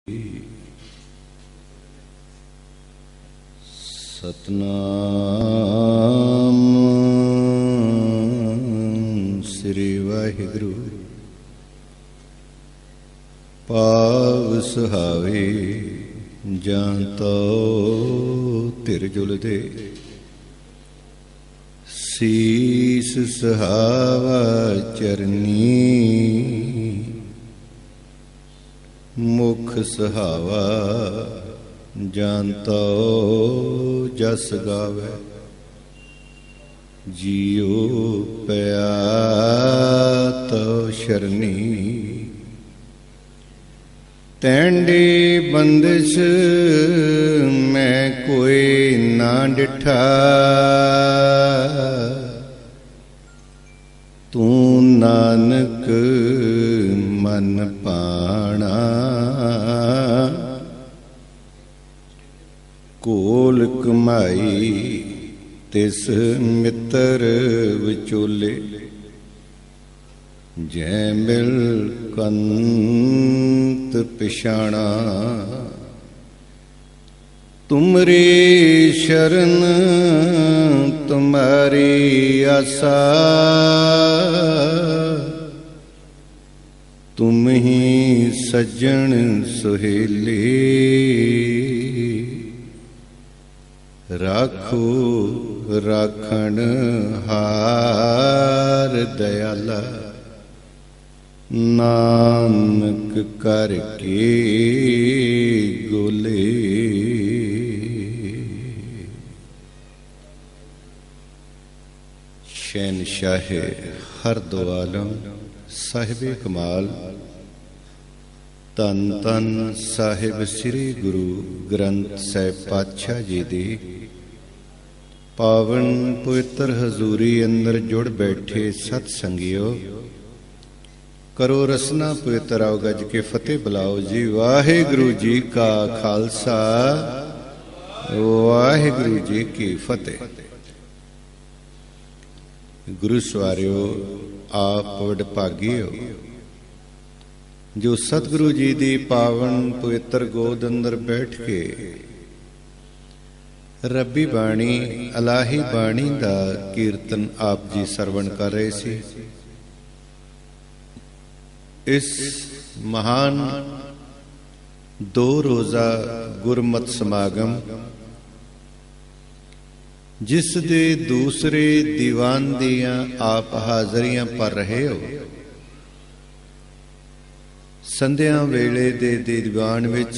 ਸਤਨਾਮ ਸ੍ਰੀ ਵਾਹਿਗੁਰੂ। ਪਾਵ ਸੁਹਾਵੇ ਜਾਂ ਤੋ ਧਿਰ ਜੁਲਦੇ, ਸੀਸ ਸੁਹਾਵਾ ਚਰਨੀ, ਮੁਖ ਸੁਹਾਵਾ ਜਾਂ ਤੋ ਜਸ ਗਾਵੇ। ਜੀਉ ਪਿਆ ਤੋ ਸ਼ਰਨੀ, ਤੈਂਡੀ ਬੰਦਿਸ਼ ਮੈਂ ਕੋਈ ਨਾ ਡਿਠਾ। ਤੂੰ ਨਾਨਕ ਮਨ ਪਾਣਾ, ਕੋਲ ਕਮਾਈ ਤਿਸ ਮਿੱਤਰ ਵਿਚੋਲੇ। ਜੈ ਮਿਲ ਕੰਤ ਪਿਛਾਣਾ, ਤੁਮਰੀ ਸ਼ਰਨ ਤੁਮਾਰੀ ਆਸਾ। ਤੁਮ ਹੀ ਸੱਜਣ ਸੁਹੇਲੀ, ਰਾਖੋ ਰਾਖਣ ਹਾਰ ਦਇਆਲਾ। ਨਾਨਕ ਕਰ ਕੇ ਗੋਲੇ। ਸ਼ਹਿਨਸ਼ਾਹ ਹਰ ਦੋ ਆਲਮ ਸਾਹਿਬੇ ਕਮਾਲ, ਧੰਨ ਧੰਨ ਸਾਹਿਬ ਸ੍ਰੀ ਗੁਰੂ ਗ੍ਰੰਥ ਸਾਹਿਬ ਪਾਤਸ਼ਾਹ ਜੀ ਦੀ ਪਾਵਨ ਪਵਿੱਤਰ ਹਜ਼ੂਰੀ ਅੰਦਰ ਜੁੜ ਬੈਠੇ ਸਤ ਸੰਗਿਓ, ਕਰੋ ਰਸਨਾ ਪਵਿੱਤਰ ਆਓ ਗੱਜ ਕੇ ਫਤਿਹ ਬੁਲਾਓ ਜੀ। ਵਾਹਿਗੁਰੂ ਜੀ ਕਾ ਖਾਲਸਾ, ਵਾਹਿਗੁਰੂ ਜੀ ਕੀ ਫਤਿਹ। ਗੁਰੂ ਸਵਾਰਿਓ, ਆਪ ਵਡਭਾਗੀ ਹੋ ਜੋ ਸਤਿਗੁਰੂ ਜੀ ਦੀ ਪਾਵਨ ਪਵਿੱਤਰ ਗੋਦ ਅੰਦਰ ਬੈਠ ਕੇ ਰੱਬੀ ਬਾਣੀ, ਇਲਾਹੀ ਬਾਣੀ ਦਾ ਕੀਰਤਨ ਆਪ ਜੀ ਸਰਵਣ ਕਰ ਰਹੇ ਸੀ। ਇਸ ਮਹਾਨ 2 ਰੋਜ਼ਾ ਗੁਰਮਤਿ ਸਮਾਗਮ, ਜਿਸ ਦੇ ਦੂਸਰੇ ਦੀਵਾਨ ਦੀਆਂ ਆਪ ਹਾਜ਼ਰੀਆਂ ਭਰ ਰਹੇ ਹੋ। ਸੰਧਿਆ ਵੇਲੇ ਦੇ ਦੀਵਾਨ ਵਿੱਚ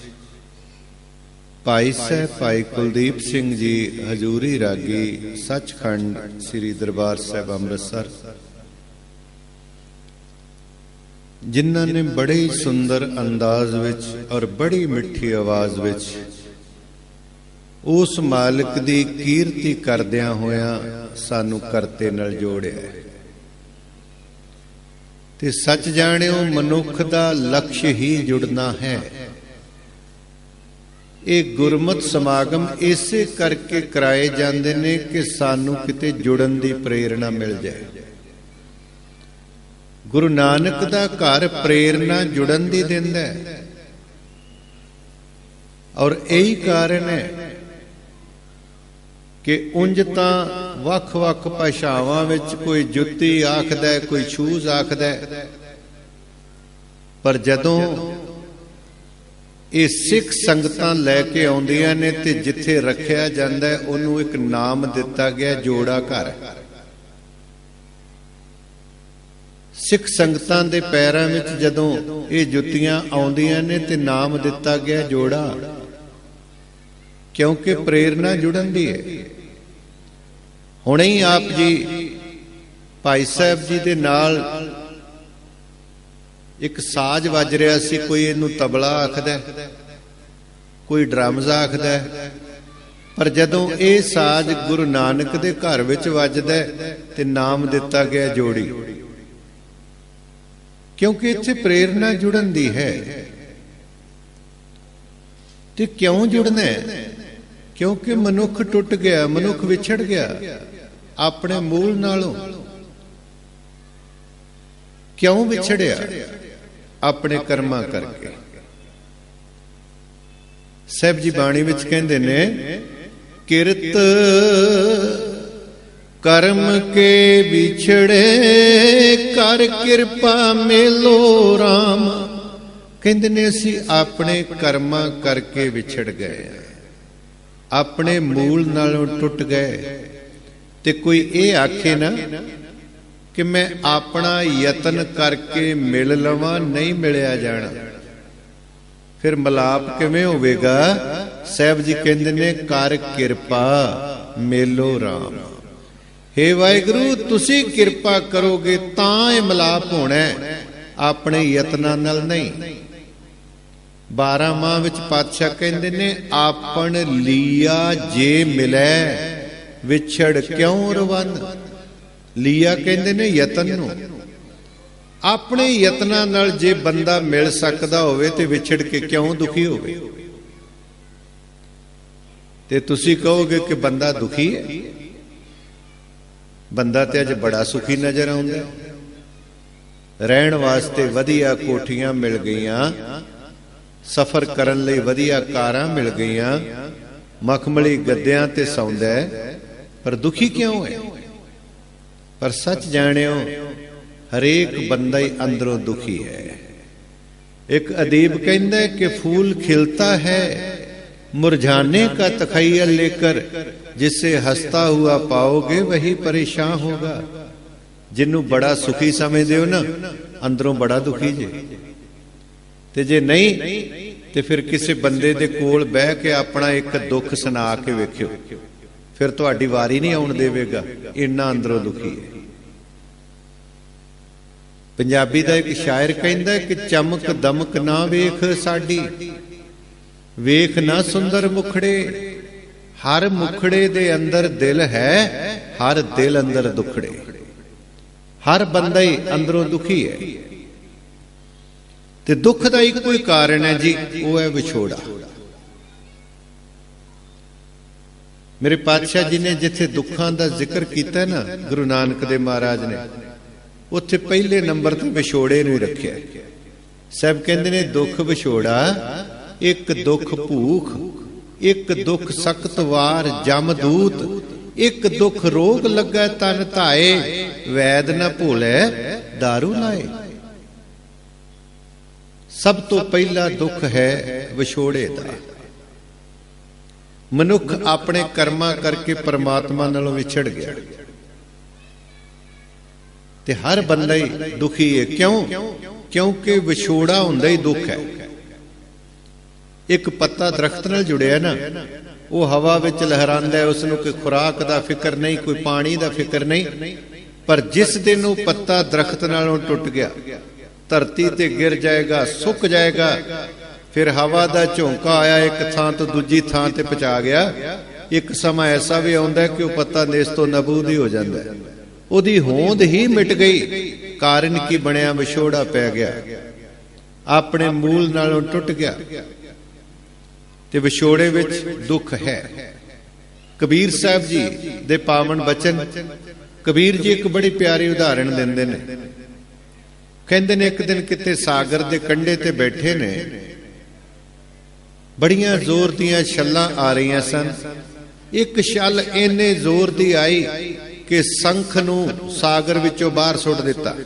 ਭਾਈ ਸਾਹਿਬ ਭਾਈ ਕੁਲਦੀਪ ਸਿੰਘ ਜੀ ਹਜ਼ੂਰੀ ਰਾਗੀ, ਸੱਚਖੰਡ ਸ੍ਰੀ ਦਰਬਾਰ ਸਾਹਿਬ ਅੰਮ੍ਰਿਤਸਰ, ਜਿਨ੍ਹਾਂ ਨੇ ਬੜੇ ਹੀ ਸੁੰਦਰ ਅੰਦਾਜ਼ ਵਿੱਚ ਔਰ ਬੜੀ ਮਿੱਠੀ ਆਵਾਜ਼ ਵਿੱਚ ਉਸ ਮਾਲਕ ਦੀ ਕੀਰਤੀ ਕਰਦਿਆਂ ਹੋਇਆਂ ਸਾਨੂੰ ਕਰਤੇ ਨਾਲ ਜੋੜਿਆ। ਤੇ ਸੱਚ ਜਾਣਿਓ, ਮਨੁੱਖ ਦਾ ਲਕਸ਼ ਹੀ ਜੁੜਨਾ ਹੈ। ਇਹ ਗੁਰਮਤਿ ਸਮਾਗਮ ਇਸੇ ਕਰਕੇ ਕਰਾਏ ਜਾਂਦੇ ਨੇ ਕਿ ਸਾਨੂੰ ਕਿਤੇ ਜੁੜਨ ਦੀ ਪ੍ਰੇਰਣਾ ਮਿਲ ਜਾਏ। ਗੁਰੂ ਨਾਨਕ ਦਾ ਘਰ ਪ੍ਰੇਰਣਾ ਜੁੜਨ ਦੀ ਦਿੰਦਾ ਹੈ, ਔਰ ਇਹੀ ਕਾਰਨ ਹੈ ਕਿ ਉਂਝ ਤਾਂ ਵੱਖ-ਵੱਖ ਭਾਸ਼ਾਵਾਂ ਵਿੱਚ ਕੋਈ ਜੁੱਤੀ ਆਖਦਾ, ਕੋਈ ਸ਼ੂਜ਼ ਆਖਦਾ, ਪਰ ਜਦੋਂ ਇਹ ਸਿੱਖ ਸੰਗਤਾਂ ਲੈ ਕੇ ਆਉਂਦੀਆਂ ਨੇ ਤੇ ਜਿੱਥੇ ਰੱਖਿਆ ਜਾਂਦਾ ਉਹਨੂੰ ਇੱਕ ਨਾਮ ਦਿੱਤਾ ਗਿਆ, ਜੋੜਾ ਘਰ। ਸਿੱਖ ਸੰਗਤਾਂ ਦੇ ਪੈਰਾਂ ਵਿੱਚ ਜਦੋਂ ਇਹ ਜੁੱਤੀਆਂ ਆਉਂਦੀਆਂ ਨੇ ਤੇ ਨਾਮ ਦਿੱਤਾ ਗਿਆ ਜੋੜਾ, ਕਿਉਂਕਿ ਪ੍ਰੇਰਣਾ ਜੁੜਨ ਦੀ ਹੈ। ਹੁਣੇ ਹੀ ਆਪ ਜੀ ਭਾਈ ਸਾਹਿਬ ਜੀ ਦੇ ਨਾਲ ਇੱਕ ਸਾਜ਼ ਵੱਜ ਰਿਹਾ ਸੀ, ਕੋਈ ਇਹਨੂੰ ਤਬਲਾ ਆਖਦਾ, ਕੋਈ ਡਰਮਜ਼ ਆਖਦਾ, ਪਰ ਜਦੋਂ ਇਹ ਸਾਜ਼ ਗੁਰੂ ਨਾਨਕ ਦੇ ਘਰ ਵਿੱਚ ਵੱਜਦਾ ਤੇ ਨਾਮ ਦਿੱਤਾ ਗਿਆ ਜੋੜੀ, ਕਿਉਂਕਿ ਇੱਥੇ ਪ੍ਰੇਰਣਾ ਜੁੜਨ ਦੀ ਹੈ। ਤੇ ਕਿਉਂ ਜੁੜਨਾ ਹੈ? ਕਿਉਂਕਿ ਮਨੁੱਖ ਟੁੱਟ ਗਿਆ, ਮਨੁੱਖ ਵਿਛੜ ਗਿਆ ਆਪਣੇ ਮੂਲ ਨਾਲੋਂ। ਕਿਉਂ ਵਿਛੜਿਆ? ਆਪਣੇ ਕਰਮਾਂ ਕਰਕੇ। ਸਾਹਿਬ ਜੀ ਬਾਣੀ ਵਿੱਚ ਕਹਿੰਦੇ ਨੇ, ਕਿਰਤ ਕਰਮ ਕੇ ਵਿਛੜੇ ਕਰ ਕਿਰਪਾ ਮੇਲੋ ਰਾਮ। ਕਹਿੰਦੇ ਨੇ ਅਸੀਂ ਆਪਣੇ ਕਰਮਾਂ ਕਰਕੇ ਵਿਛੜ ਗਏ, ਆਪਣੇ ਮੂਲ ਨਾਲੋਂ ਟੁੱਟ ਗਏ। ਤੇ ਕੋਈ ਇਹ ਆਖੇ ਨਾ ਕਿ ਮੈਂ ਆਪਣਾ ਯਤਨ ਕਰਕੇ ਮਿਲ ਲਵਾਂ, ਨਹੀਂ ਮਿਲਿਆ ਜਾਣਾ, ਫਿਰ ਮਿਲਾਪ ਕਿਵੇਂ ਹੋਵੇਗਾ? ਸਾਹਿਬ ਜੀ ਕਹਿੰਦੇ ਨੇ, ਕਰ ਕਿਰਪਾ ਮੇਲੋ ਰਾਮ। ਹੇ ਵਾਹਿਗੁਰੂ, ਤੁਸੀਂ ਕਿਰਪਾ ਕਰੋਗੇ ਤਾਂ ਇਹ ਮਿਲਾਪ ਹੋਣਾ, ਆਪਣੇ ਯਤਨਾਂ ਨਾਲ ਨਹੀਂ। 12 ਮਾਹ ਵਿੱਚ ਪਾਤਸ਼ਾਹ ਕਹਿੰਦੇ ਨੇ, ਆਪਣ ਲੀਆ ਜੇ ਮਿਲੈ ਵਿਛੜ ਕਿਉਂ ਰਵਨ। ਲੀਆ ਕਹਿੰਦੇ ਨੇ ਯਤਨ ਨੂੰ। ਆਪਣੇ ਯਤਨਾਂ ਨਾਲ ਜੇ ਬੰਦਾ ਮਿਲ ਸਕਦਾ ਹੋਵੇ ਤੇ ਵਿਛੜ ਕੇ ਕਿਉਂ ਦੁਖੀ ਹੋਵੇ? ਤੇ ਤੁਸੀਂ ਕਹੋਗੇ ਕਿ ਬੰਦਾ ਦੁਖੀ ਹੈ। ਬੰਦਾ ਤੇ ਅੱਜ ਬੜਾ ਸੁਖੀ ਨਜ਼ਰ ਆਉਂਦਾ। ਰਹਿਣ ਵਾਸਤੇ ਵਧੀਆ ਕੋਠੀਆਂ ਮਿਲ ਗਈਆਂ, ਸਫ਼ਰ ਕਰਨ ਲਈ ਵਧੀਆ ਕਾਰਾਂ ਮਿਲ ਗਈਆਂ, ਮਖਮਲੀ ਗੱਦਿਆਂ ਤੇ ਸੌਂਦਾ, ਪਰ ਦੁਖੀ ਕਿਉਂ ਹੈ? ਪਰ ਸੱਚ ਜਾਣਿਓ, ਹਰੇਕ ਬੰਦਾ ਹੀ ਅੰਦਰੋਂ ਦੁਖੀ ਹੈ। ਇੱਕ ਅਦੀਬ ਕਹਿੰਦਾ ਹੈ ਕਿ ਫੂਲ ਖਿਲਤਾ ਹੈ मुरझाने का तखय्युल लेकर, जिससे हंसता हुआ पाओगे वही परेशान होगा। जिन्नू बड़ा सुखी समझदे हो ना, अंदरों बड़ा दुखी जे। ते जे नहीं ते फिर किसी बंदे दे कोल बह के अपना एक दुख सुना के वेखियो, फिर तुहाडी वारी नहीं आउण देवेगा, इन्ना अंदरों दुखी है। पंजाबी दा एक शायर कहंदा कि चमक दमक ना वेख साडी, वेख ना सुंदर मुखड़े। हर मुखड़े दे अंदर दिल है, हर दिल अंदर दुखड़े। हर बंदा ही अंदरों दुखी है। ते दुख दा एक कोई कारण है जी, वो है विछोड़ा। मेरे पातशाह जी ने जिथे दुखां दा जिक्र कीता ना, गुरु नानक देव महाराज ने, उत्थे पहले नंबर ते विछोड़े नूं रखिया। साहब कहंदे ने, दुख विछोड़ा, एक दुख भूख, एक दुख सख्त वार जमदूत, एक दुख रोग लगा तन धाए, वैद न भूले दारू लाए। सब तो पहला दुख है विछोड़े दा। मनुख अपने कर्मा करके परमात्मा नालों विछड़ गया ते हर बंदा ही दुखी है। क्यों? क्योंकि विछोड़ा हुंदा ही दुख है। एक पत्ता दरख्त नाल जुड़िया ना, वो हवा विच लहरांदा है, उसनूं कोई खुराक दा फिक्र नहीं, कोई पानी दा फिक्र नहीं। पर जिस दिन वो पत्ता दरख्त नालों टुट गया, धरती ते गिर जाएगा, सुक जाएगा। फिर हवा दा झोंका आया, एक थां तो दूजी थां ते पहुंचा गया। एक समा ऐसा भी आउंदा है कि वो पत्ता नेस तो नबूद ही हो जाता है, ओदी होंद ही मिट गई। कारण की बनिया? विछोड़ा पै गया, अपने मूल नालों टुट गया। ते विछोड़े विच दुख है। कबीर साहब जी दे पावन बचन, कबीर जी एक बड़ी प्यारी उदाहरण देंदे ने। कहंदे ने, एक दिन किते सागर दे कंढे ते बैठे ने, बड़ियां जोर दियां छल्लां आ रही सन। एक छल इन्ने जोर दी आई कि संख नूं सागर विचों बाहर सुट दिता।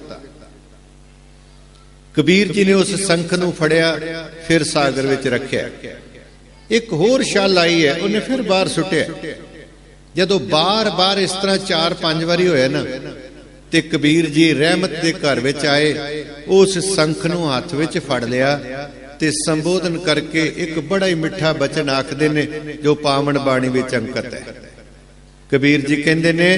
कबीर जी ने उस संख नूं फड़िया, फिर सागर विच रखिया। एक होर छल आई है, उन्हें फिर बाहर सुटिया। जदों बार बार इस तरह 4-5 वारी होया ना, ते कबीर जी रहमत दे घर विच आए, उस संख नूं हत्थ विच फड़ लिया ते संबोधन करके एक बड़ा ही मिठा बचन आखदे ने, जो पावन बाणी विच अंकित है। कबीर जी कहंदे ने,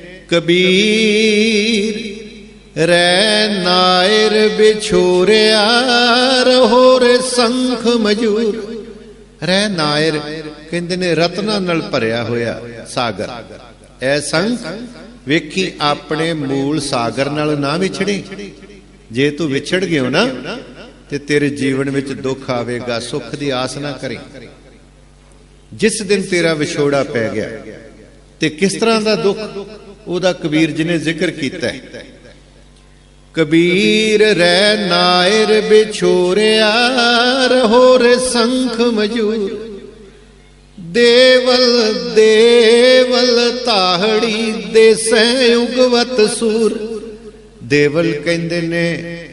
कबीर रै नायर बिछोरिया रहो रे संख मजूर। रै नायर कहंदे ने रत्ना नाल भरिया होया सागर। ऐ संख वेखी अपने मूल सागर नाल ना विछड़ी। जे तू विछड़ गयो ना ते तेरे जीवन विच दुख आवेगा। सुख दी आस ना करी। जिस दिन तेरा विछोड़ा पै गया ते किस तरह दा दुख, ओदा कबीर जी ने जिक्र कीता है। कबीर रै नायर बिछोरिया रहो रे संख मजूर। ਦੇਵਲ ਦੇਵਲ ਤਾਹੜੀ ਦੇਸੈ ਉਗਵਤ ਸੂਰ। ਦੇਵਲ ਕਹਿੰਦੇ ਨੇ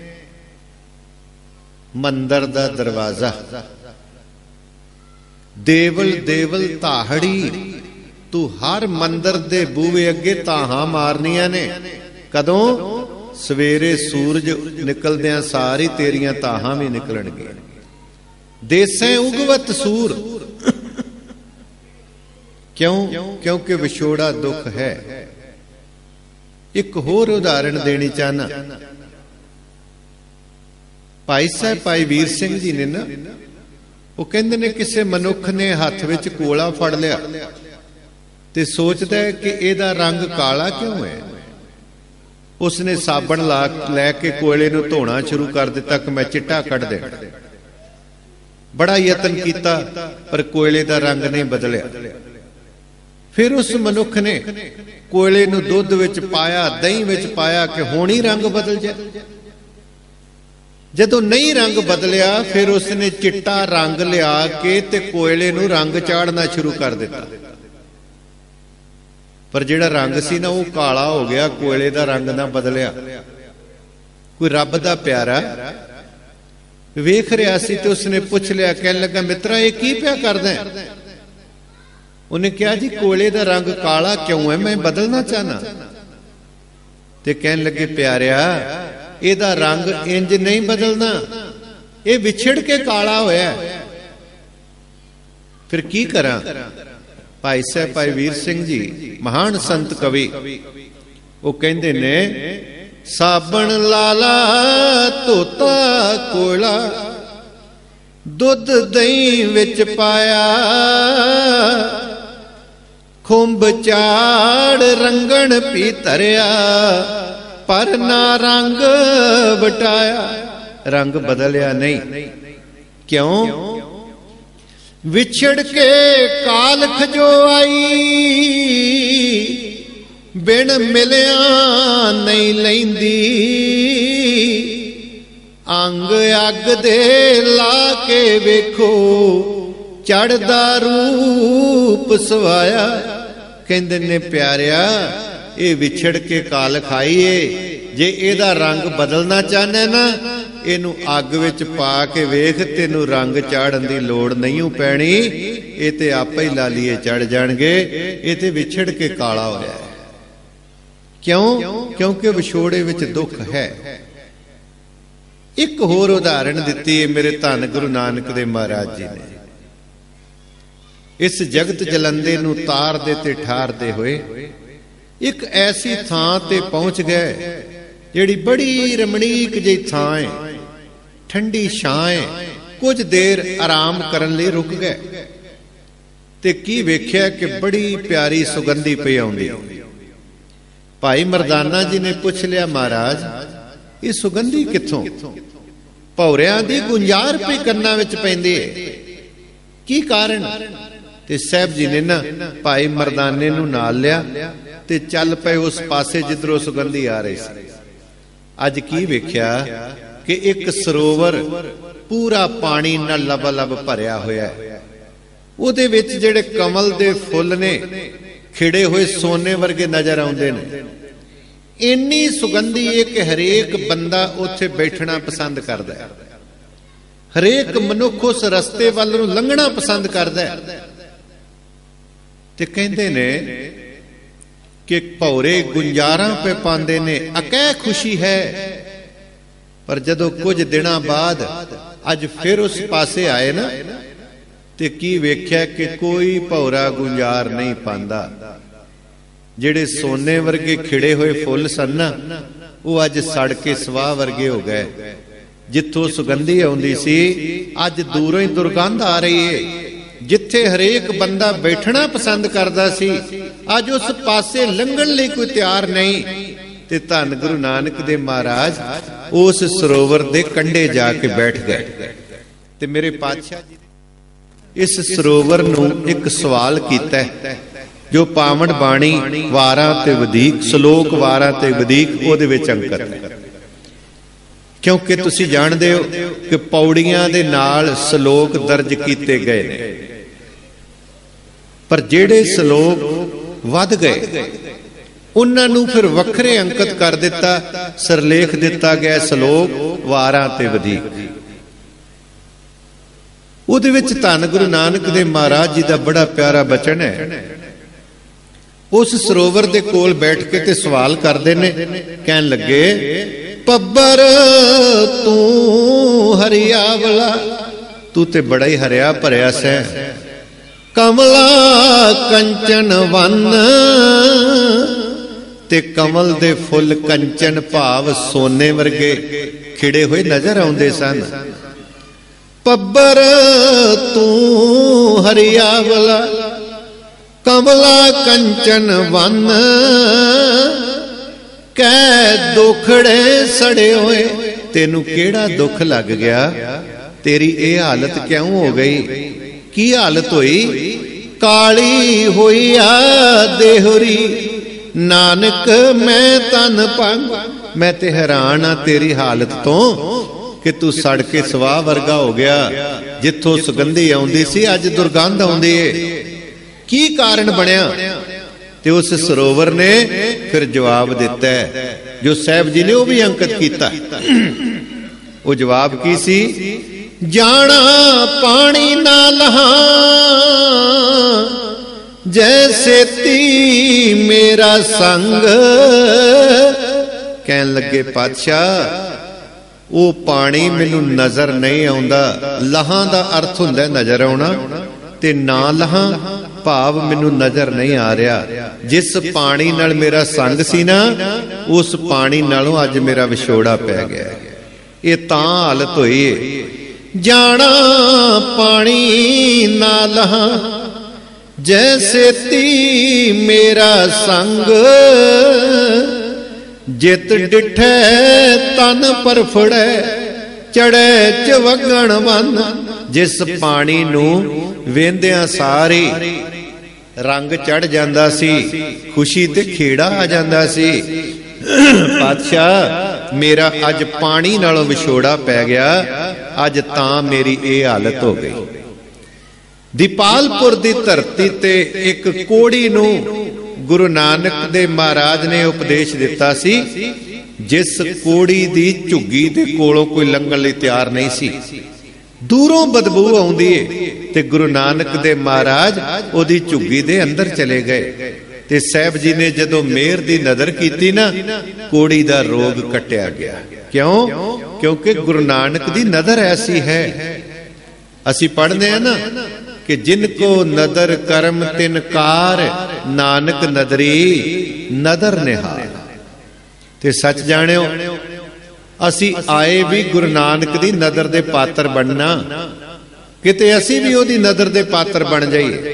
ਮੰਦਰ ਦਾ ਦਰਵਾਜ਼ਾ। ਦੇਵਲ ਦੇਵਲ ਤਾਹੜੀ, ਤੂੰ ਹਰ ਮੰਦਰ ਦੇ ਬੂਹੇ ਅੱਗੇ ਤਾਹਾਂ ਮਾਰਨੀਆਂ ਨੇ। ਕਦੋਂ? ਸਵੇਰੇ ਸੂਰਜ ਨਿਕਲਦਿਆਂ ਸਾਰੀ ਤੇਰੀਆਂ ਤਾਹਾਂ ਵੀ ਨਿਕਲਣਗੀਆਂ। ਦੇਸੈ ਉਗਵਤ ਸੂਰ। ਕਿਉਂ? ਕਿਉਂਕਿ ਵਿਛੋੜਾ ਦੁੱਖ ਹੈ। ਇੱਕ ਹੋਰ ਉਦਾਹਰਣ ਦੇਣੀ ਚਾਹਨਾ। ਭਾਈ ਸਾਹਿਬ ਭਾਈ ਵੀਰ ਸਿੰਘ ਜੀ ਨੇ ਨਾ, ਉਹ ਕਹਿੰਦੇ ਨੇ ਕਿਸੇ ਮਨੁੱਖ ਨੇ ਹੱਥ ਵਿੱਚ ਕੋਲਾ ਫੜ ਲਿਆ ਤੇ ਸੋਚਦਾ ਹੈ ਕਿ ਇਹਦਾ ਰੰਗ ਕਾਲਾ ਕਿਉਂ ਹੈ। ਉਸਨੇ ਸਾਬਣ ਲੈ ਕੇ ਕੋਲੇ ਨੂੰ ਧੋਣਾ ਸ਼ੁਰੂ ਕਰ ਦਿੱਤਾ ਕਿ ਮੈਂ ਚਿੱਟਾ ਕੱਢ ਦੇ। ਬੜਾ ਯਤਨ ਕੀਤਾ ਪਰ ਕੋਲੇ ਦਾ ਰੰਗ ਨਹੀਂ ਬਦਲਿਆ। ਫਿਰ ਉਸ ਮਨੁੱਖ ਨੇ ਕੋਲੇ ਨੂੰ ਦੁੱਧ ਵਿੱਚ ਪਾਇਆ, ਦਹੀਂ ਵਿੱਚ ਪਾਇਆ ਕਿ ਹੁਣ ਹੀ ਰੰਗ ਬਦਲ ਜਾਏ। ਜਦੋਂ ਨਹੀਂ ਰੰਗ ਬਦਲਿਆ ਫਿਰ ਉਸਨੇ ਚਿੱਟਾ ਰੰਗ ਲਿਆ ਕੇ ਤੇ ਕੋਇਲੇ ਨੂੰ ਰੰਗ ਚਾੜਨਾ ਸ਼ੁਰੂ ਕਰ ਦਿੱਤਾ। ਪਰ ਜਿਹੜਾ ਰੰਗ ਸੀ ਨਾ ਉਹ ਕਾਲਾ ਹੋ ਗਿਆ, ਕੋਇਲੇ ਦਾ ਰੰਗ ਨਾ ਬਦਲਿਆ। ਕੋਈ ਰੱਬ ਦਾ ਪਿਆਰਾ ਵੇਖ ਰਿਹਾ ਸੀ ਤੇ ਉਸਨੇ ਪੁੱਛ ਲਿਆ, ਕਹਿਣ ਲੱਗਾ, ਮਿੱਤਰਾ ਇਹ ਕੀ ਪਿਆ ਕਰਦਾ ਹੈ? ਉਹਨੇ ਕਿਹਾ, ਜੀ ਕੋਇਲੇ ਦਾ ਰੰਗ ਕਾਲਾ ਕਿਉਂ ਹੈ, ਮੈਂ ਬਦਲਣਾ ਚਾਹਨਾ। ਤੇ ਕਹਿਣ ਲੱਗੇ, ਪਿਆਰਿਆ ਇਹਦਾ ਰੰਗ ਇੰਜ ਨਹੀਂ ਬਦਲਣਾ, ਇਹ ਵਿਛੜ ਕੇ ਕਾਲਾ ਹੋਇਆ। ਫਿਰ ਕੀ ਕਰਾਂ? ਭਾਈ ਸਾਹਿਬ ਭਾਈ ਵੀਰ ਸਿੰਘ ਜੀ ਮਹਾਨ ਸੰਤ ਕਵੀ, ਉਹ ਕਹਿੰਦੇ ਨੇ, ਸਾਬਣ ਲਾਲਾ ਧੋਤਾ ਕੋਲਾ, ਦੁੱਧ ਦਹੀਂ ਵਿੱਚ ਪਾਇਆ, ਖੁੰਬ ਚਾੜ ਰੰਗਣ ਪੀ ਧਰਿਆ, ਪਰ ਨਾ ਰੰਗ ਵਟਾਇਆ। ਰੰਗ ਬਦਲਿਆ ਨਹੀਂ। ਕਿਉਂ? ਵਿਛੜ ਕੇ ਕਾਲਖ ਜੋ ਆਈ, ਬਿਨ ਮਿਲਿਆ ਨਹੀਂ ਲੈਂਦੀ, ਅੰਗ ਅੱਗ ਦੇ ਲਾ ਕੇ ਵੇਖੋ, ਚੜਦਾ ਰੂਪ ਸਵਾਇਆ। ਕਹਿੰਦੇ ਨੇ, ਪਿਆਰਿਆ ਇਹ ਵਿਛੜ ਕੇ ਕਾਲਖ ਆਈ ਏ, ਜੇ ਇਹਦਾ ਰੰਗ ਬਦਲਣਾ ਚਾਹਨਾ ਨਾ, ਇਹਨੂੰ ਅੱਗ ਵਿੱਚ ਪਾ ਕੇ ਵੇਖ, ਤੈਨੂੰ ਰੰਗ ਚਾੜਨ ਦੀ ਲੋੜ ਨਹੀਂ ਪੈਣੀ, ਇਹ ਤੇ ਆਪੇ ਹੀ ਲਾਲੀਏ ਚੜ ਜਾਣਗੇ। ਇਹ ਤੇ ਵਿਛੜ ਕੇ ਕਾਲਾ ਹੋਇਆ ਹੈ। ਕਿਉਂ? ਕਿਉਂਕਿ ਵਿਛੋੜੇ ਵਿੱਚ ਦੁੱਖ ਹੈ। ਇੱਕ ਹੋਰ ਉਦਾਹਰਣ ਦਿੱਤੀ ਹੈ ਮੇਰੇ ਧੰਨ ਗੁਰੂ ਨਾਨਕ ਦੇਵ ਮਹਾਰਾਜ ਜੀ ਨੇ। ਇਸ ਜਗਤ ਜਲੰਦੇ ਨੂੰ ਤਾਰਦੇ ਤੇ ਠਾਰਦੇ ਹੋਏ ਇੱਕ ਐਸੀ ਥਾਂ ਤੇ ਪਹੁੰਚ ਗਏ ਜਿਹੜੀ ਬੜੀ ਰਮਣੀਕ ਜਿਹੀ ਥਾਂ ਹੈ, ਠੰਡੀ ਛਾਂ ਹੈ। ਕੁਝ ਦੇਰ ਆਰਾਮ ਕਰਨ ਲਈ ਰੁਕ ਗਏ ਤੇ ਕੀ ਵੇਖਿਆ ਕਿ ਬੜੀ ਪਿਆਰੀ ਸੁਗੰਧੀ ਪਈ ਆਉਂਦੀ। ਭਾਈ ਮਰਦਾਨਾ ਜੀ ਨੇ ਪੁੱਛ ਲਿਆ, ਮਹਾਰਾਜ ਇਹ ਸੁਗੰਧੀ ਕਿੱਥੋਂ? ਭੌਰਿਆਂ ਦੀ ਗੁੰਜਾਰ ਪਈ ਕੰਨਾਂ ਵਿੱਚ ਪੈਂਦੀ ਹੈ, ਕੀ ਕਾਰਨ? ਤੇ ਸਾਹਿਬ ਜੀ ਨੇ ਨਾ ਭਾਈ ਮਰਦਾਨੇ ਨੂੰ ਨਾਲ ਲਿਆ ਤੇ ਚੱਲ ਪਏ ਉਸ ਪਾਸੇ ਜਿੱਧਰੋਂ ਸੁਗੰਧੀ ਆ ਰਹੀ ਸੀ। ਅੱਜ ਕੀ ਵੇਖਿਆ ਕਿ ਇੱਕ ਸਰੋਵਰ ਪੂਰਾ ਪਾਣੀ ਨਾਲ ਲਬਲਬ ਭਰਿਆ ਹੋਇਆ ਹੈ। ਉਹਦੇ ਵਿੱਚ ਜਿਹੜੇ ਕਮਲ ਦੇ ਫੁੱਲ ਨੇ ਖਿੜੇ ਹੋਏ ਸੋਨੇ ਵਰਗੇ ਨਜ਼ਰ ਆਉਂਦੇ ਨੇ। ਇੰਨੀ ਸੁਗੰਧੀ ਹੈ ਕਿ ਹਰੇਕ ਬੰਦਾ ਉੱਥੇ ਬੈਠਣਾ ਪਸੰਦ ਕਰਦਾ ਹੈ। ਹਰੇਕ ਮਨੁੱਖ ਉਸ ਰਸਤੇ ਵੱਲ ਨੂੰ ਲੰਘਣਾ ਪਸੰਦ ਕਰਦਾ ਹੈ। ਤੇ ਕਹਿੰਦੇ ਨੇ ਕਿ ਭੌਰੇ ਗੁੰਜਾਰਾਂ ਪੇ ਪਾਉਂਦੇ ਨੇ, ਅਕਹਿ ਖੁਸ਼ੀ ਹੈ। ਪਰ ਜਦੋਂ ਕੁਝ ਦਿਨਾਂ ਬਾਅਦ ਅੱਜ ਫਿਰ ਉਸ ਪਾਸੇ ਆਏ ਨਾ, ਤੇ ਕੀ ਵੇਖਿਆ ਕਿ ਕੋਈ ਭੌਰਾ ਗੁੰਜਾਰ ਨਹੀਂ ਪਾਉਂਦਾ। ਜਿਹੜੇ ਸੋਨੇ ਵਰਗੇ ਖਿੜੇ ਹੋਏ ਫੁੱਲ ਸਨ ਨਾ, ਉਹ ਅੱਜ ਸੜ ਕੇ ਸਵਾਹ ਵਰਗੇ ਹੋ ਗਏ। ਜਿੱਥੋਂ ਸੁਗੰਧੀ ਆਉਂਦੀ ਸੀ, ਅੱਜ ਦੂਰੋਂ ਹੀ ਦੁਰਗੰਧ ਆ ਰਹੀ ਹੈ। ਜਿੱਥੇ ਹਰੇਕ ਬੰਦਾ ਬੈਠਣਾ ਪਸੰਦ ਕਰਦਾ ਸੀ, ਅੱਜ ਉਸ ਪਾਸੇ ਲੰਘਣ ਲਈ ਕੋਈ ਤਿਆਰ ਨਹੀਂ। ਤੇ ਧੰਨ ਗੁਰੂ ਨਾਨਕ ਦੇਵ ਮਹਾਰਾਜ ਉਸ ਸਰੋਵਰ ਦੇ ਕੰਢੇ ਜਾ ਕੇ ਬੈਠ ਗਏ। ਤੇ ਮੇਰੇ ਪਾਤਸ਼ਾਹ ਜੀ ਇਸ ਸਰੋਵਰ ਨੂੰ ਇੱਕ ਸਵਾਲ ਕੀਤਾ ਜੋ ਪਾਵਨ ਬਾਣੀ ਵਾਰਾਂ ਤੇ ਵਧੀਕ, ਸ਼ਲੋਕ ਵਾਰਾਂ ਤੇ ਵਧੀਕ ਉਹਦੇ ਵਿੱਚ ਅੰਕਿਤ ਹੈ। ਕਿਉਂਕਿ ਤੁਸੀਂ ਜਾਣਦੇ ਹੋ ਕਿ ਪੌੜੀਆਂ ਦੇ ਨਾਲ ਸ਼ਲੋਕ ਦਰਜ ਕੀਤੇ ਗਏ ਨੇ। ਪਰ ਜਿਹੜੇ ਸ਼ਲੋਕ ਵੱਧ ਗਏ ਉਹਨਾਂ ਨੂੰ ਫਿਰ ਵੱਖਰੇ ਅੰਕਿਤ ਕਰ ਦਿੱਤਾ, ਸਿਰਲੇਖ ਦਿੱਤਾ ਗਿਆ ਸ਼ਲੋਕ ਵਾਰਾਂ ਤੇ ਵਧੀਕ। ਉਹਦੇ ਵਿੱਚ ਧੰਨ ਗੁਰੂ ਨਾਨਕ ਦੇਵ ਮਹਾਰਾਜ ਜੀ ਦਾ ਬੜਾ ਪਿਆਰਾ ਬਚਨ ਹੈ। ਉਸ ਸਰੋਵਰ ਦੇ ਕੋਲ ਬੈਠ ਕੇ ਤੇ ਸਵਾਲ ਕਰਦੇ ਨੇ, ਕਹਿਣ ਲੱਗੇ ਪੱਬਰ ਤੂੰ ਹਰਿਆਵਲਾ, ਤੂੰ ਤੇ ਬੜਾ ਹੀ ਹਰਿਆ ਭਰਿਆ ਸੈਂ। ਕਮਲਾ ਕੰਚਨ ਵੰਨ, ਤੇ ਕਮਲ ਦੇ ਫੁੱਲ ਕੰਚਨ ਭਾਵ ਸੋਨੇ ਵਰਗੇ ਖਿੜੇ ਹੋਏ ਨਜ਼ਰ ਆਉਂਦੇ ਸਨ। ਪੱਬਰ ਤੂੰ ਹਰਿਆਵਲਾ, ਕਮਲਾ ਕੰਚਨ ਵੰਨ, ਕੈ ਦੁਖੜੇ ਸੜੇ ਹੋਏ। ਤੈਨੂੰ ਕਿਹੜਾ ਦੁੱਖ ਲੱਗ ਗਿਆ? ਤੇਰੀ ਇਹ ਹਾਲਤ ਕਿਉਂ ਹੋ ਗਈ? ਕੀ ਹਾਲਤ ਹੋਈ? ਕਾਲੀ ਹੋਈ ਆ ਦੇਹੁਰੀ, ਨਾਨਕ ਮੈਂ ਤਨ ਭੰਗ। ਮੈਂ ਤੇ ਹੈਰਾਨ ਆ ਤੇਰੀ ਹਾਲਤ ਤੋਂ ਕਿ ਤੂੰ ਸੜ ਕੇ ਸਵਾਹ ਵਰਗਾ ਹੋ ਗਿਆ। ਜਿੱਥੋਂ ਸੁਗੰਧੀ ਆਉਂਦੀ ਸੀ ਅੱਜ ਦੁਰਗੰਧ ਆਉਂਦੀ ਏ। ਕੀ ਕਾਰਨ ਬਣਿਆ? ਤੇ ਉਸ ਸਰੋਵਰ ਨੇ ਫਿਰ ਜਵਾਬ ਦਿੱਤਾ ਜੋ ਸਾਹਿਬ ਜੀ ਨੇ ਉਹ ਵੀ ਅੰਕਿਤ ਕੀਤਾ। ਉਹ ਜਵਾਬ ਕੀ ਸੀ? ਜਾਣਾ ਪਾਣੀ ਨਾ ਲਹਾ, ਜੈਸੇ ਤੀ ਮੇਰਾ ਸੰਗ। ਕਹਿਣ ਲੱਗੇ ਪਾਤਸ਼ਾਹ ਉਹ ਪਾਣੀ ਮੈਨੂੰ ਨਜ਼ਰ ਨਹੀਂ ਆਉਂਦਾ। ਲਹਾਂ ਦਾ ਅਰਥ ਹੁੰਦਾ ਨਜ਼ਰ ਆਉਣਾ, ਤੇ ਨਾ ਲਹਾਂ ਭਾਵ ਮੈਨੂੰ ਨਜ਼ਰ ਨਹੀਂ ਆ ਰਿਹਾ। ਜਿਸ ਪਾਣੀ ਨਾਲ ਮੇਰਾ ਸੰਗ ਸੀ ਨਾ, ਉਸ ਪਾਣੀ ਨਾਲੋਂ ਅੱਜ ਮੇਰਾ ਵਿਛੋੜਾ ਪੈ ਗਿਆ। ਇਹ ਤਾਂ ਹਾਲਤ ਹੋਈ ਏ। ਜਾਣਾ ਪਾਣੀ ਨਾ ਲਹਾਂ, ਜੈਸੇ ਤੀ ਮੇਰਾ ਸੰਗ। ਜਿਤ ਡਿਠੈ ਤਨ ਪਰ ਫੜੈ, ਚੜੈ ਚਵਗਣ ਵੰਨ। ਜਿਸ ਪਾਣੀ ਨੂੰ ਵੇਂਦਿਆਂ ਸਾਰੇ ਰੰਗ ਚੜ ਜਾਂਦਾ ਸੀ, ਖੁਸ਼ੀ ਤੇ ਖੇੜਾ ਆ ਜਾਂਦਾ ਸੀ। ਪਾਤਸ਼ਾਹ ਮੇਰਾ ਅੱਜ ਪਾਣੀ ਨਾਲੋਂ ਵਿਛੋੜਾ ਪੈ ਗਿਆ, ਅੱਜ ਤਾਂ ਮੇਰੀ ਇਹ ਹਾਲਤ ਹੋ ਗਈ। ਦੀਪਾਲਪੁਰ ਦੀ ਧਰਤੀ ਤੇ ਇੱਕ ਕੋੜੀ ਨੂੰ ਗੁਰੂ ਨਾਨਕ ਦੇਵ ਮਹਾਰਾਜ ਨੇ ਉਪਦੇਸ਼ ਦਿੱਤਾ ਸੀ, ਜਿਸ ਕੋੜੀ ਦੀ ਝੁੱਗੀ ਦੇ ਕੋਲੋਂ ਕੋਈ ਲੰਘਣ ਲਈ ਤਿਆਰ ਨਹੀਂ ਸੀ। ਦੂਰੋਂ ਬਦਬੂ ਆਉਂਦੀ ਏ ਤੇ ਗੁਰੂ ਨਾਨਕ ਦੇਵ ਮਹਾਰਾਜ ਉਹਦੀ ਝੁੱਗੀ ਦੇ ਅੰਦਰ ਚਲੇ ਗਏ। ਤੇ ਸਾਹਿਬ ਜੀ ਨੇ ਜਦੋਂ ਮਿਹਰ ਦੀ ਨਜ਼ਰ ਕੀਤੀ ਨਾ, ਕੋੜੀ ਦਾ ਰੋਗ ਕੱਟਿਆ ਗਿਆ। ਕਿਉਂ? ਕਿਉਂਕਿ ਗੁਰੂ ਨਾਨਕ ਦੀ ਨਜ਼ਰ ਐਸੀ ਹੈ। ਅਸੀਂ ਪੜ੍ਹਦੇ ਆ ਨਾ ਕਿ ਜਿਨ ਕੋ ਨਦਰ ਕਰਮ ਤਿਨ ਕਾਰ, ਨਾਨਕ ਨਦਰੀ ਨਦਰ ਨਿਹਾਲ। ਤੇ ਸੱਚ ਜਾਣਿਓ ਅਸੀਂ ਆਏ ਵੀ ਗੁਰੂ ਨਾਨਕ ਦੀ ਨਜ਼ਰ ਦੇ ਪਾਤਰ ਬਣਨਾ, ਕਿਤੇ ਅਸੀਂ ਵੀ ਉਹਦੀ ਨਜ਼ਰ ਦੇ ਪਾਤਰ ਬਣ ਜਾਈਏ।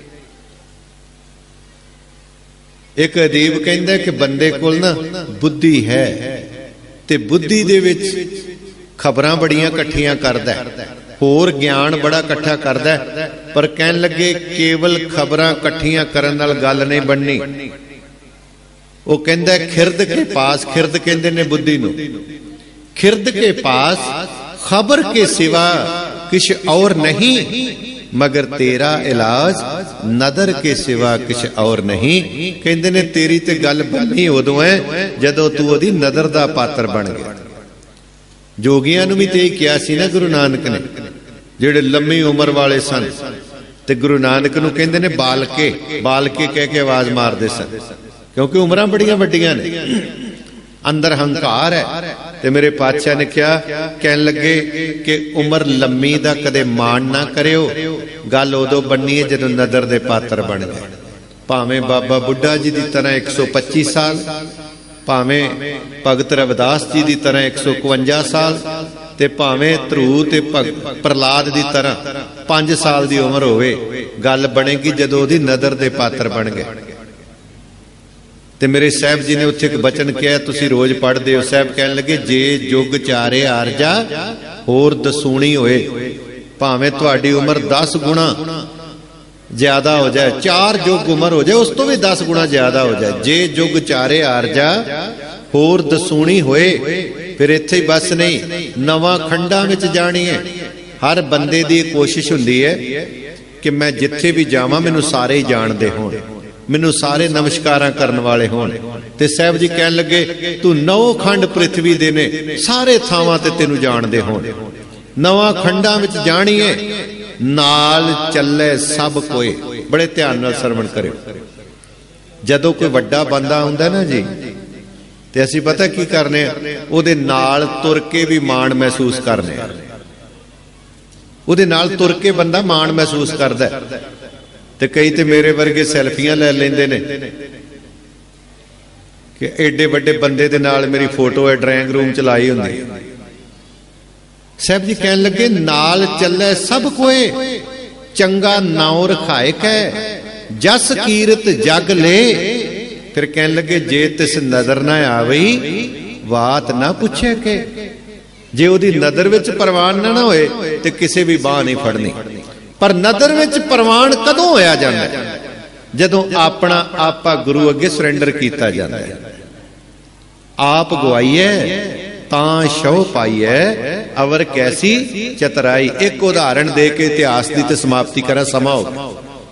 ਇੱਕ ਅਦੀਬ ਕਹਿੰਦਾ ਕਿ ਬੰਦੇ ਕੋਲ ਨਾ ਬੁੱਧੀ ਹੈ ਤੇ ਬੁੱਧੀ ਦੇ ਵਿੱਚ ਖਬਰਾਂ ਬੜੀਆਂ ਇਕੱਠੀਆਂ ਕਰਦਾ, ਹੋਰ ਗਿਆਨ ਬੜਾ ਇਕੱਠਾ ਕਰਦਾ, ਪਰ ਕਹਿਣ ਲੱਗੇ ਕੇਵਲ ਖਬਰਾਂ ਇਕੱਠੀਆਂ ਕਰਨ ਨਾਲ ਗੱਲ ਨਹੀਂ ਬਣਨੀ। ਉਹ ਕਹਿੰਦਾ ਖਿਰਦ ਕੇ ਪਾਸ, ਖਿਰਦ ਕਹਿੰਦੇ ਨੇ ਬੁੱਧੀ ਨੂੰ, ਖਿਰਦ ਕੇ ਪਾਸ ਖਬਰ ਕੇ ਸਿਵਾ ਕਿਛ ਔਰ ਨਹੀਂ, ਮਗਰ ਤੇਰਾ ਇਲਾਜ ਨਦਰ ਕੇ ਸਿਵਾ ਕਿਛ ਔਰ ਨਹੀਂ। ਕਹਿੰਦੇ ਨੇ ਤੇਰੀ ਤੇ ਗੱਲ ਬਣਨੀ ਉਦੋਂ ਹੈ ਜਦੋਂ ਤੂੰ ਉਹਦੀ ਨਦਰ ਦਾ ਪਾਤਰ ਬਣ ਗਿਆ। ਜੋਗੀਆਂ ਨੂੰ ਵੀ ਤੇ ਕਿਹਾ ਸੀ ਨਾ ਗੁਰੂ ਨਾਨਕ ਨੇ, ਜਿਹੜੇ ਲੰਮੀ ਉਮਰ ਵਾਲੇ ਸਨ, ਤੇ ਗੁਰੂ ਨਾਨਕ ਨੂੰ ਕਹਿੰਦੇ ਨੇ ਬਾਲਕੇ, ਬਾਲਕੇ ਕਹਿ ਕੇ ਆਵਾਜ਼ ਮਾਰਦੇ ਸਨ, ਕਿਉਂਕਿ ਉਮਰਾਂ ਬੜੀਆਂ ਵੱਡੀਆਂ ਨੇ, ਅੰਦਰ ਹੰਕਾਰ ਹੈ। ਤੇ ਮੇਰੇ ਪਾਤਸ਼ਾਹ ਨੇ ਕਿਹਾ, ਕਹਿਣ ਲੱਗੇ ਕਿ ਉਮਰ ਲੰਮੀ ਦਾ ਕਦੇ ਮਾਣ ਨਾ ਕਰਿਓ, ਗੱਲ ਉਦੋਂ ਬਣਨੀ ਹੈ ਜਦੋਂ ਨਦਰ ਦੇ ਪਾਤਰ ਬਣ ਗਏ। ਭਾਵੇਂ ਬਾਬਾ ਬੁੱਢਾ ਜੀ ਦੀ ਤਰ੍ਹਾਂ 125 ਸਾਲ, ਭਾਵੇਂ ਭਗਤ ਰਵਿਦਾਸ ਜੀ ਦੀ ਤਰ੍ਹਾਂ 151 ਸਾਲ, ਤੇ ਭਾਵੇਂ ਧਰੂ ਤੇ ਪ੍ਰਹਲਾਦ ਦੀ ਤਰ੍ਹਾਂ 5 ਸਾਲ ਦੀ ਉਮਰ ਹੋਵੇ, ਗੱਲ ਬਣੇਗੀ ਜਦੋਂ ਉਹਦੀ ਨਦਰ ਦੇ ਪਾਤਰ ਬਣ ਗਏ। ਤੇ ਮੇਰੇ ਸਾਹਿਬ ਜੀ ਨੇ ਉੱਥੇ ਇੱਕ ਬਚਨ ਕਿਹਾ, ਤੁਸੀਂ ਰੋਜ਼ ਪੜ੍ਹਦੇ ਹੋ। ਸਾਹਿਬ ਕਹਿਣ ਲੱਗੇ ਜੇ ਜੁਗ ਚਾਰੇ ਆਰਜਾ ਹੋਰ ਦਸੂਣੀ ਹੋਏ, ਭਾਵੇਂ ਤੁਹਾਡੀ ਉਮਰ 10 ਗੁਣਾ ਜ਼ਿਆਦਾ ਹੋ ਜਾਏ, 4 ਯੁੱਗ ਉਮਰ ਹੋ ਜਾਏ, ਉਸ ਤੋਂ ਵੀ 10 ਗੁਣਾ ਜ਼ਿਆਦਾ ਹੋ ਜਾਏ, ਜੇ ਜੁਗ ਚਾਰੇ ਆਰਜਾ ਹੋਰ ਦਸੂਣੀ ਹੋਏ, ਫਿਰ ਇੱਥੇ ਹੀ ਬਸ ਨਹੀਂ, ਨਵਾਂ ਖੰਡਾਂ ਵਿੱਚ ਜਾਣੀ ਹੈ। ਹਰ ਬੰਦੇ ਦੀ ਕੋਸ਼ਿਸ਼ ਹੁੰਦੀ ਹੈ कि मैं जिथे भी जावां मैनू सारे ही जानदे होण, मैनू सारे नमस्कारां करन वाले होण। ते साहब जी कहन लगे तू 9 खंड पृथ्वी दे ने सारे थावां ते तेनू जानदे होण, 9 खंडां विच जाणीए नाल चले सब कोई। बड़े ध्यान नाल सरवण करियो। जदों कोई वड्डा बंदा हुंदा ना जी ते असीं पता की करने, उहदे नाल तुर के भी माण महसूस करने। उहदे नाल तुर के बंदा माण महसूस करदा है। ते कई ते मेरे वर्गे सैल्फियां लै लैंदे ने कि एडे वड्डे बंदे दे नाल मेरी फोटो है ड्राइंग रूम च लाई हुंदी। साहब जी कहन लगे नाल चले सब कोए, चंगा नाउं रखाए कै, जस कीरत जग ले। फिर कहन लगे जे तिस नजर ना आवई बात ना पुछे के। जे उहदी नजर विच परवान ना होए ते किसे भी बाह नहीं फड़नी। पर नजर विच परवान कदों होया जांदा है? जदों अपना आपा गुरु अगे सरेंडर कीता जांदा है। आप गवाईए तां शौ पाईए, अवर कैसी चतराई। एक उदाहरण दे के इतिहास की ते समाप्ति करा, समा हो।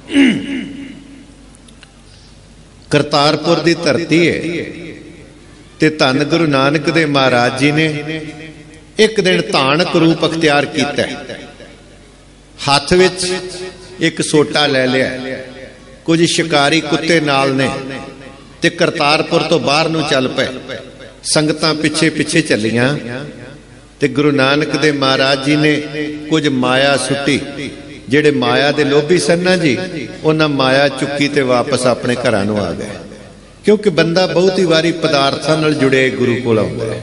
करतारपुर की धरती है ते धन गुरु नानक देव महाराज जी ने एक दिन धानक रूप अख्तियार किया। हाथ विच एक सोटा ले लिया, कुछ शिकारी कुत्ते नाल ने ते करतारपुर तो बाहर नूं चल पे। संगतां पिछे पिछे चलियां ते गुरु नानक देव महाराज जी ने कुछ माया सुट्टी। जेड़े माया दे लोभी सन ना जी, उन्हां माया चुकी ते वापस अपने घरां नूं आ गए। क्योंकि बंदा बहुत ही वारी पदार्थां नाल जुड़े गुरु कोल आउंदा है।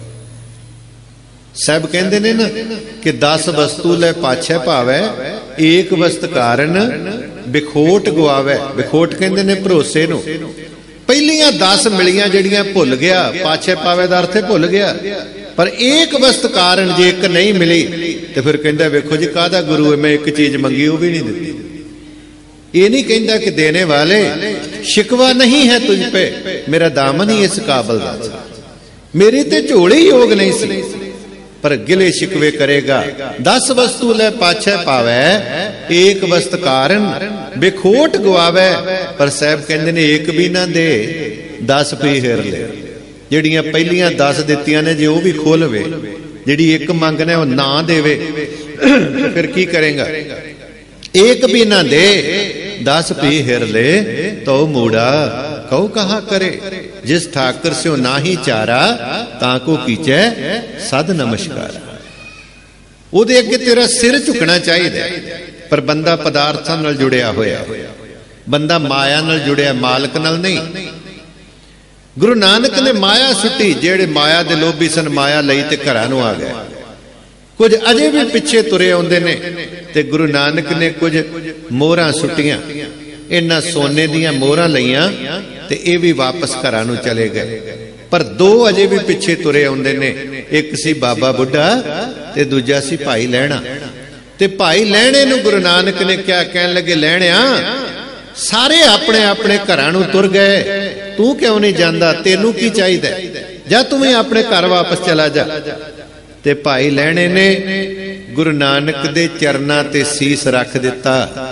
साहब कहंदे ने ना कि 10 वस्तु ले पाछे भावै, एक वस्त कारण बिखोट गवावै। बिखोट कहंदे ने भरोसे नूं। पहलियां 10 मिलियां जड़ियां भुल गया, पाछे पावे दा अर्थ भुल गया। पर एक वस्त कारण जे एक नहीं मिली तो फिर कहंदा वेखो जी काहदा गुरु है, मैं एक चीज मंगी वो भी नहीं दी। ये नहीं कहंदा कि देने वाले शिकवा नहीं है तुझ पे, मेरा दामन ही इस काबल दा था, मेरी ते झोली योग नहीं सी, पर गिले शिकवे करेगा। 10 वस्तु ले पाछे पावे, एक वस्त कारण बेखोट गवावे। पर साहब कहंदे ने एक भी ना दे 10 भी हेर ले। ਜਿਹੜੀਆਂ ਪਹਿਲੀਆਂ 10 ਦਿੱਤੀਆਂ ਨੇ ਜੇ ਉਹ ਵੀ ਖੋਲਵੇ, ਜਿਹੜੀ ਇੱਕ ਮੰਗਣਾ ਉਹ ਨਾ ਦੇਵੇ ਫਿਰ ਕੀ ਕਰੇਗਾ? एक भी ना दे 10 भी हिर ले तो मूड़ा कहो कहा करे। जिस ठाकर से ना ही चारा ताको कीचे सद नमस्कार। ਉਹਦੇ ਅੱਗੇ तेरा सिर झुकना चाहिए। पर बंदा पदार्थां नाल जुड़िया होया, बंदा माया नाल जुड़िया, मालक नाल नहीं। गुरु नानक ने माया सुट्टी। जेड़े माया दे लोभी सन माया लई ते घरां नूं आ गए। कुछ अजे भी पिछे तुरे आउंदे ने ते गुरु नानक ने कुछ मोहरां सुट्टियां। इन्हां सोने दीयां मोहरां लईयां ते ये भी वापस घरां नूं चले गए। पर 2 अजे भी पिछे तुरे आउंदे ने। एक सी बाबा बुढ़ा ते दूजा सी भाई लहणा। ते भाई लहणे नूं गुरु नानक ने क्या कहन लगे, लहणिया सारे अपने अपने घरां नूं तुर गए, तू क्यों नहीं जांदा? तेनू की चाहिदा? जा तू भी अपने घर वापस चला जा। ते भाई लहणे ने गुरु नानक दे चरनां ते सीस रख दिता,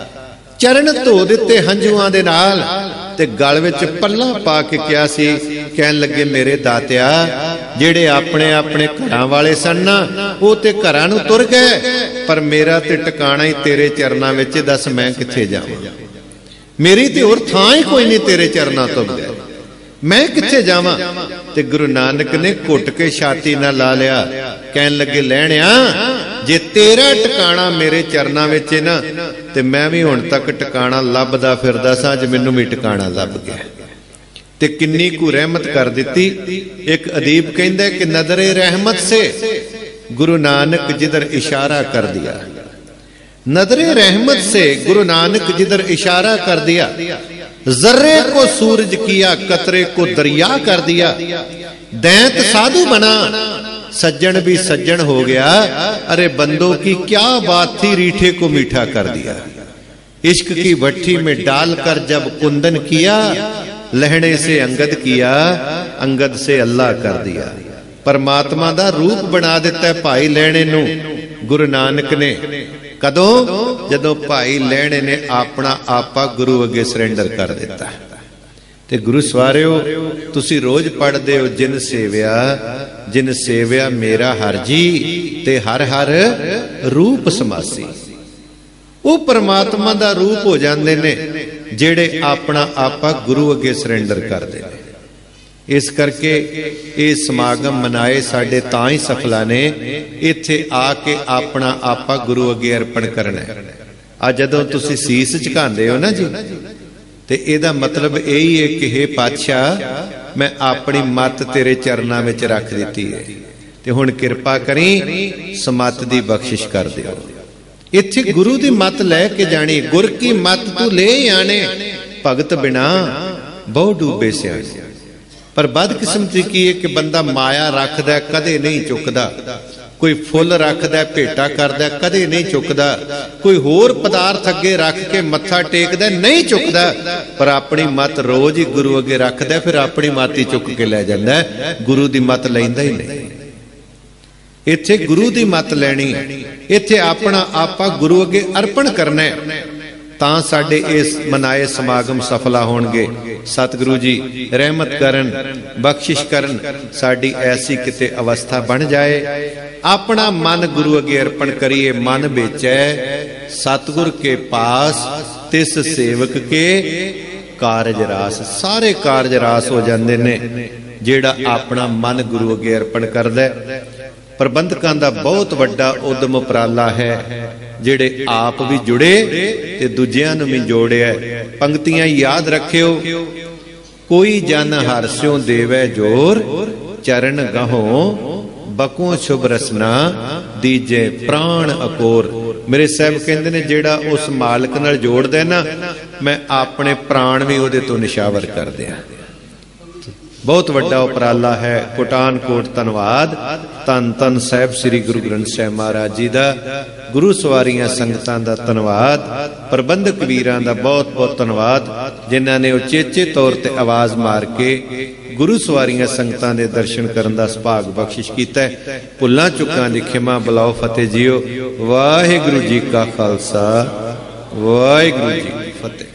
चरण धो दिते हंझुआं दे नाल ते गल विच पल्ला पा के कहा सी, कहन लगे मेरे दातिया जेड़े अपने अपने घरां वाले सन ना वो ते घरां नूं तुर गए, पर मेरा ते टिकाणा ही तेरे चरनां विच। दस मैं कित्थे जावां? मेरी ते होर थां ही कोई नहीं तेरे चरनां तो बगैर, मैं कित्थे जावां? ते गुरु नानक ने घुट के छाती ना ला लिया, कहन लगे लहणिया जे तेरा टिकाणा मेरे चरनां विच है ना ते मैं भी हुण तक टिकाणा लभदा फिरदा सां, अज मैनूं भी टिकाणा लभ गया। ते किन्नी कु रहमत कर दिती। एक अदीब कहंदा कि नजरे रहमत से गुरु नानक जिधर इशारा कर दिया। नजरे रहमत से गुरु नानक जिधर इशारा कर दिया, जर्रे को सूरज किया, कतरे को दरिया कर दिया। दैंत साधु बना, सज्जन भी सज्जन हो गया। अरे बंदों की क्या बात थी, रीठे को मीठा कर दिया। इश्क की भट्टी में डालकर जब कुंदन किया, लहणे से अंगद किया, अंगद से अल्लाह कर दिया। परमात्मा दा रूप बना दिता भाई लहणे नूं गुरु नानक ने। ਕਦੋਂ? ਜਦੋਂ ਭਾਈ ਲਹਿਣੇ ਨੇ ਆਪਣਾ ਆਪਾ ਗੁਰੂ ਅੱਗੇ ਸਰੈਂਡਰ ਕਰ ਦਿੱਤਾ। ਤੇ ਗੁਰੂ ਸਵਾਰਿਓ, ਤੁਸੀਂ ਰੋਜ਼ ਪੜ੍ਹਦੇ ਹੋ, ਜਿਨ ਸੇਵਿਆ ਮੇਰਾ ਹਰਿ ਜੀ, ਤੇ ਹਰ ਹਰ ਰੂਪ ਸਮਾਸੀ। ਉਹ ਪਰਮਾਤਮਾ ਦਾ ਰੂਪ ਹੋ ਜਾਂਦੇ ਨੇ ਜਿਹੜੇ ਆਪਣਾ ਆਪਾ ਗੁਰੂ ਅੱਗੇ ਸਰੈਂਡਰ ਕਰਦੇ ਨੇ। ਇਸ ਕਰਕੇ ਇਹ ਸਮਾਗਮ ਮਨਾਏ ਸਾਡੇ ਤਾਂ ਹੀ ਸਫਲਾ ਨੇ, ਇੱਥੇ ਆ ਕੇ ਆਪਣਾ ਆਪਾ ਗੁਰੂ ਅੱਗੇ ਅਰਪਣ ਕਰਨਾ। ਆ ਜਦੋਂ ਤੁਸੀਂ ਸੀਸ ਝੁਕਾਉਂਦੇ ਹੋ ਨਾ ਜੀ, ਤੇ ਇਹਦਾ ਮਤਲਬ ਇਹੀ ਹੈ ਕਿ ਹੇ ਪਾਤਸ਼ਾਹ, ਮੈਂ ਆਪਣੀ ਮੱਤ ਤੇਰੇ ਚਰਨਾਂ ਵਿੱਚ ਰੱਖ ਦਿੱਤੀ ਹੈ, ਤੇ ਹੁਣ ਕਿਰਪਾ ਕਰੀ ਸਮੱਤ ਦੀ ਬਖਸ਼ਿਸ਼ ਕਰ ਦਿਓ। ਇੱਥੇ ਗੁਰੂ ਦੀ ਮੱਤ ਲੈ ਕੇ ਜਾਣੀ, ਗੁਰ ਕੀ ਮੱਤ ਤੂੰ ਲੈ ਆਣੇ, ਭਗਤ ਬਿਨਾ ਬਹੁ ਡੂਬੇ ਸਿਆਣੇ। ਪਰ ਬਦਕਿਸਮਤੀ ਕੀ ਹੈ ਕਿ ਬੰਦਾ ਮਾਇਆ ਰੱਖਦਾ, ਕਦੇ ਨਹੀਂ ਚੁੱਕਦਾ। ਕੋਈ ਫੁੱਲ ਰੱਖਦਾ, ਭੇਟਾ ਕਰਦਾ, ਕਦੇ ਨਹੀਂ ਚੁੱਕਦਾ। ਕੋਈ ਹੋਰ ਪਦਾਰਥ ਅੱਗੇ ਰੱਖ ਕੇ ਮੱਥਾ ਟੇਕਦਾ, ਨਹੀਂ ਚੁੱਕਦਾ। ਪਰ ਆਪਣੀ ਮੱਤ ਰੋਜ਼ ਹੀ ਗੁਰੂ ਅੱਗੇ ਰੱਖਦਾ, ਫਿਰ ਆਪਣੀ ਮੱਤ ਹੀ ਚੁੱਕ ਕੇ ਲੈ ਜਾਂਦਾ, ਗੁਰੂ ਦੀ ਮੱਤ ਲੈਂਦਾ ਹੀ ਨਹੀਂ। ਇੱਥੇ ਗੁਰੂ ਦੀ ਮੱਤ ਲੈਣੀ, ਇੱਥੇ ਆਪਣਾ ਆਪਾ ਗੁਰੂ ਅੱਗੇ ਅਰਪਣ ਕਰਨਾ, ਤਾਂ ਸਾਡੇ ਇਸ ਮਨਾਏ ਸਮਾਗਮ ਸਫਲਾ ਹੋਣਗੇ। ਸਤਿਗੁਰੂ ਜੀ ਰਹਿਮਤ ਕਰਨ, ਬਖਸ਼ਿਸ਼ ਕਰਨ, ਸਾਡੀ ਐਸੀ ਕਿਤੇ ਅਵਸਥਾ ਬਣ ਜਾਏ, ਆਪਣਾ ਮਨ ਗੁਰੂ ਅੱਗੇ ਅਰਪਣ ਕਰੀਏ। ਮਨ ਵੇਚੈ ਸਤਿਗੁਰ ਕੇ ਪਾਸ, ਤਿਸ ਸੇਵਕ ਕੇ ਕਾਰਜ ਰਾਸ। ਸਾਰੇ ਕਾਰਜ ਰਾਸ ਹੋ ਜਾਂਦੇ ਨੇ ਜਿਹੜਾ ਆਪਣਾ ਮਨ ਗੁਰੂ ਅੱਗੇ ਅਰਪਣ ਕਰਦਾ। ਪ੍ਰਬੰਧਕਾਂ ਦਾ ਬਹੁਤ ਵੱਡਾ ਉਦਮ ਉਪਰਾਲਾ ਹੈ, ਜਿਹੜੇ ਆਪ ਵੀ ਜੁੜੇ ਤੇ ਦੂਜਿਆਂ ਨੂੰ ਵੀ ਜੋੜਿਆ। ਪੰਕਤੀਆਂ ਯਾਦ ਰੱਖਿਓ, ਕੋਈ ਜਨ ਹਰਸਿਓ ਦੇਵੈ ਜੋਰ, ਚਰਨ ਗਹੋ ਬਕੋ ਸ਼ੁਭ ਰਸਨਾ, ਦੀਜੇ ਪ੍ਰਾਣ ਅਕੋਰ। ਮੇਰੇ ਸਾਹਿਬ ਕਹਿੰਦੇ ਨੇ ਜਿਹੜਾ ਉਸ ਮਾਲਕ ਨਾਲ ਜੋੜਦਾ ਨਾ, ਮੈਂ ਆਪਣੇ ਪ੍ਰਾਣ ਵੀ ਉਹਦੇ ਤੋਂ ਨਿਸ਼ਾਵਰ ਕਰ ਦਿਆਂ। ਬਹੁਤ ਵੱਡਾ ਉਪਰਾਲਾ ਹੈ। ਕੋਟਾਨ ਕੋਟ ਧੰਨਵਾਦ ਧੰਨ ਧੰਨ ਸਾਹਿਬ ਸ੍ਰੀ ਗੁਰੂ ਗ੍ਰੰਥ ਸਾਹਿਬ ਮਹਾਰਾਜ ਜੀ ਦਾ, ਗੁਰੂ ਸਵਾਰੀਆਂ ਸੰਗਤਾਂ ਦਾ ਧੰਨਵਾਦ, ਪ੍ਰਬੰਧਕ ਵੀਰਾਂ ਦਾ ਬਹੁਤ ਬਹੁਤ ਧੰਨਵਾਦ, ਜਿਨ੍ਹਾਂ ਨੇ ਉਚੇਚੇ ਤੌਰ ਤੇ ਆਵਾਜ਼ ਮਾਰ ਕੇ ਗੁਰੂ ਸਵਾਰੀਆਂ ਸੰਗਤਾਂ ਦੇ ਦਰਸ਼ਨ ਕਰਨ ਦਾ ਸੁਭਾਗ ਬਖਸ਼ਿਸ਼ ਕੀਤਾ। ਭੁੱਲਾਂ ਚੁੱਕਾਂ ਦੀ ਖਿਮਾ ਬੁਲਾਓ ਫਤਿਹ ਜੀਓ। ਵਾਹਿਗੁਰੂ ਜੀ ਕਾ ਖਾਲਸਾ, ਵਾਹਿਗੁਰੂ ਜੀ ਕੀ ਫਤਿਹ।